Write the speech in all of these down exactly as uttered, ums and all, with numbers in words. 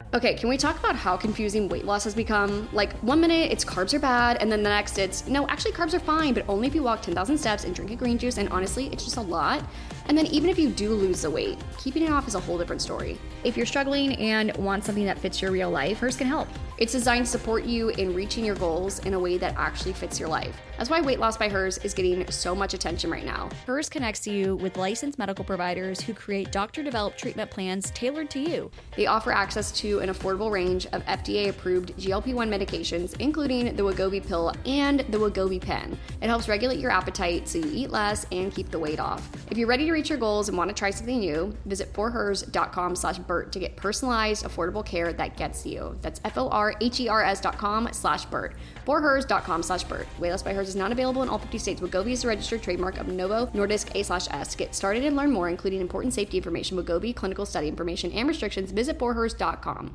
Okay, can we talk about how confusing weight loss has become? Like, one minute it's carbs are bad, and then the next it's, no, actually carbs are fine, but only if you walk ten thousand steps and drink a green juice, and honestly, it's just a lot. And then even if you do lose the weight, keeping it off is a whole different story. If you're struggling and want something that fits your real life, Hers can help. It's designed to support you in reaching your goals in a way that actually fits your life. That's why Weight Loss by Hers is getting so much attention right now. Hers connects you with licensed medical providers who create doctor-developed treatment plans tailored to you. They offer access to an affordable range of F D A-approved G L P one medications, including the Wegovy pill and the Wegovy pen. It helps regulate your appetite so you eat less and keep the weight off. If you're ready to reach your goals and want to try something new, visit forhers.com slash Bert to get personalized, affordable care that gets you. That's F-O-R-H-E-R-S dot com slash Bert. forhers.com slash Bert. Weight Loss by Hers is not available in all fifty states. Wegovy is a registered trademark of Novo Nordisk A slash S. To get started and learn more, including important safety information, Wegovy, clinical study information, and restrictions, visit forhers dot com.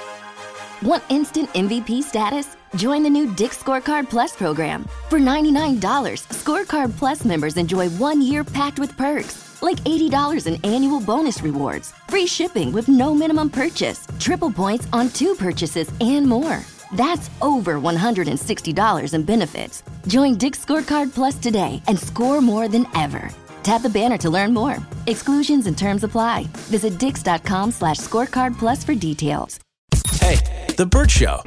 Want instant M V P status? Join the new Dick's Scorecard Plus program. For ninety-nine dollars, Scorecard Plus members enjoy one year packed with perks, like eighty dollars in annual bonus rewards, free shipping with no minimum purchase, triple points on two purchases, and more. That's over one hundred sixty dollars in benefits. Join Dick's Scorecard Plus today and score more than ever. Tap the banner to learn more. Exclusions and terms apply. Visit dix.com slash scorecard plus for details. Hey, The Bert Show.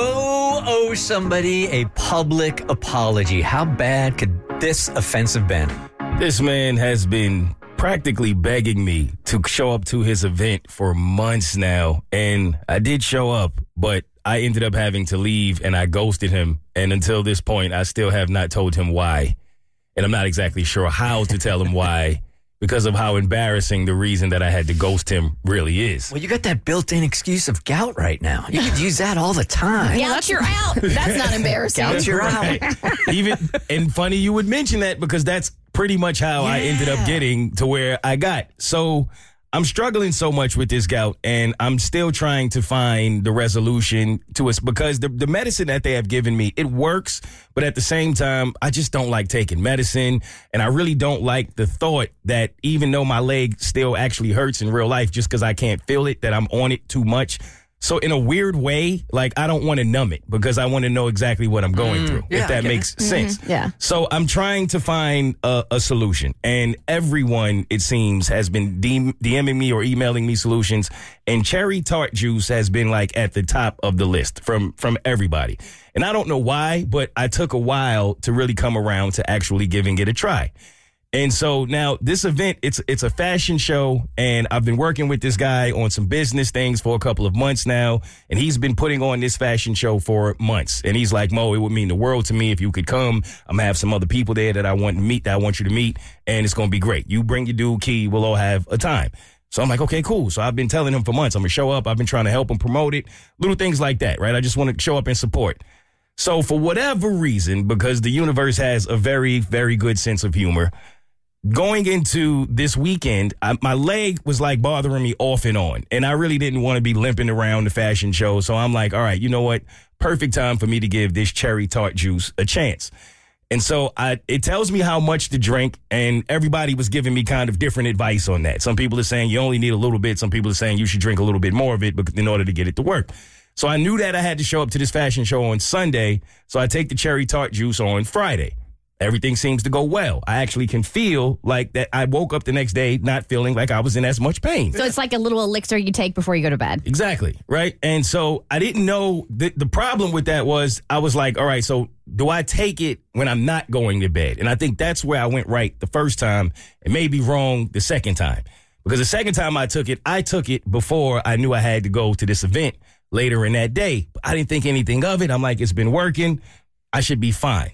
Mo owes somebody a public apology. How bad could this offense have been? This man has been practically begging me to show up to his event for months now. And I did show up, but I ended up having to leave and I ghosted him. And until this point, I still have not told him why. And I'm not exactly sure how to tell him why, because of how embarrassing the reason that I had to ghost him really is. Well, you got that built-in excuse of gout right now. You could use that all the time. Gout, you're out. That's not embarrassing. Gout, you're Right. out. Even and funny you would mention that, because that's pretty much how Yeah. I ended up getting to where I got. So I'm struggling so much with this gout, and I'm still trying to find the resolution to it, because the, the medicine that they have given me, it works, but at the same time, I just don't like taking medicine, and I really don't like the thought that even though my leg still actually hurts in real life, just because I can't feel it, that I'm on it too much. So in a weird way, like, I don't want to numb it, because I want to know exactly what I'm going mm, through, yeah, if that makes it. sense. Mm-hmm, yeah. So I'm trying to find a, a solution, and everyone, it seems, has been D- DMing me or emailing me solutions, and cherry tart juice has been like at the top of the list from, from everybody. And I don't know why, but I took a while to really come around to actually giving it a try. And so now this event, it's it's a fashion show, and I've been working with this guy on some business things for a couple of months now, and he's been putting on this fashion show for months. And he's like, Mo, it would mean the world to me if you could come. I'm going to have some other people there that I want to meet, that I want you to meet, and it's going to be great. You bring your dude, Key, we'll all have a time. So I'm like, okay, cool. So I've been telling him for months, I'm going to show up. I've been trying to help him promote it, little things like that, right? I just want to show up and support. So for whatever reason, because the universe has a very, very good sense of humor, going into this weekend, I, my leg was like bothering me off and on, and I really didn't want to be limping around the fashion show. So I'm like, all right, you know what? Perfect time for me to give this cherry tart juice a chance. And so I, it tells me how much to drink, and everybody was giving me kind of different advice on that. Some people are saying you only need a little bit. Some people are saying you should drink a little bit more of it in order to get it to work. So I knew that I had to show up to this fashion show on Sunday, so I take the cherry tart juice on Friday. Everything seems to go well. I actually can feel like that I woke up the next day not feeling like I was in as much pain. So it's like a little elixir you take before you go to bed. Exactly, right? And so I didn't know, the, the problem with that was I was like, all right, so do I take it when I'm not going to bed? And I think that's where I went right the first time and maybe wrong the second time. Because the second time I took it, I took it before I knew I had to go to this event later in that day. I didn't think anything of it. I'm like, it's been working. I should be fine.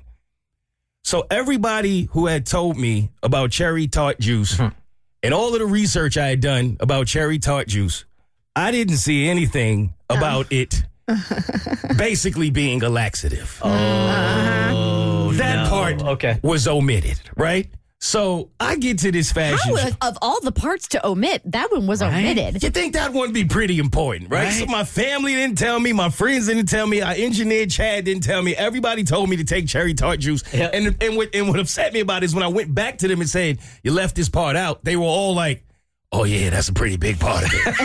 So everybody who had told me about cherry tart juice mm-hmm. and all of the research I had done about cherry tart juice, I didn't see anything about oh. it basically being a laxative. Oh, that no. part okay. was omitted, right? So I get to this fashion How, of all the parts to omit, that one was right? omitted. You think that one would be pretty important, right? right? So my family didn't tell me, my friends didn't tell me, our engineer Chad didn't tell me. Everybody told me to take cherry tart juice. Yep. And, and, what, and what upset me about it is when I went back to them and said, you left this part out, they were all like, oh, yeah, that's a pretty big part of it.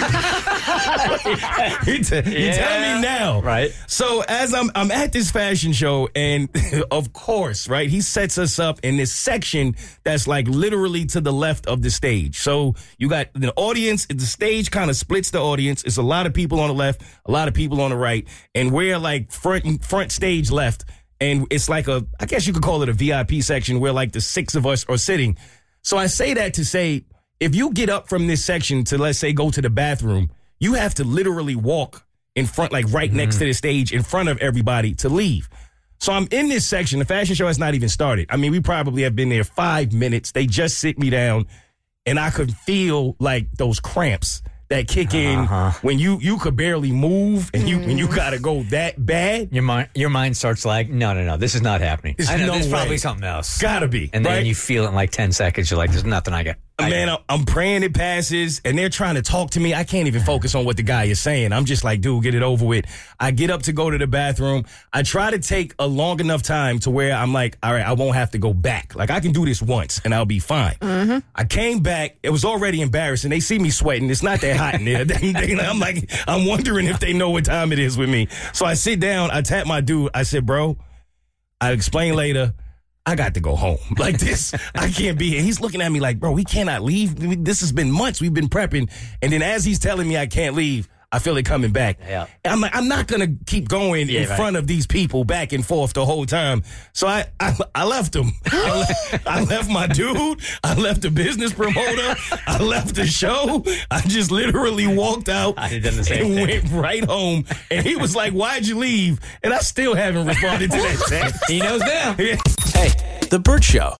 you, t- you Yeah. tell me now. Right. So as I'm I'm at this fashion show, and of course, right, he sets us up in this section that's like literally to the left of the stage. So you got the audience, the stage kind of splits the audience. It's a lot of people on the left, a lot of people on the right, and we're like front front stage left. And it's like a, I guess you could call it a V I P section where like the six of us are sitting. So I say that to say, if you get up from this section to, let's say, go to the bathroom, you have to literally walk in front, like right mm-hmm. next to the stage in front of everybody to leave. So I'm in this section. The fashion show has not even started. I mean, we probably have been there five minutes. They just sit me down, and I could feel like those cramps that kick in uh-huh. when you you could barely move and you mm. when you gotta go that bad. Your mind your mind starts like, no, no, no, this is not happening. It's I know no there's way. probably something else. Gotta be. And then right? you feel it in like ten seconds. You're like, there's nothing I got. Man, I'm praying it passes, and they're trying to talk to me. I can't even focus on what the guy is saying. I'm just like, dude, get it over with. I get up to go to the bathroom. I try to take a long enough time to where I'm like, all right, I won't have to go back. Like, I can do this once, and I'll be fine. Mm-hmm. I came back. It was already embarrassing. They see me sweating. It's not that hot in there. they, they, I'm like, I'm wondering if they know what time it is with me. So I sit down. I tap my dude. I said, bro, I'll explain later. I got to go home. Like this, I can't be here. He's looking at me like, bro, we cannot leave. This has been months. We've been prepping. And then as he's telling me I can't leave, I feel it coming back. Yeah. I'm like, I'm not going to keep going yeah, in right. front of these people back and forth the whole time. So I I, I left him. I, left, I left my dude. I left the business promoter. I left the show. I just literally walked out I did the same and thing. went right home. And he was like, why'd you leave? And I still haven't responded to that text. He knows now. Yeah. Hey, The Burt Show.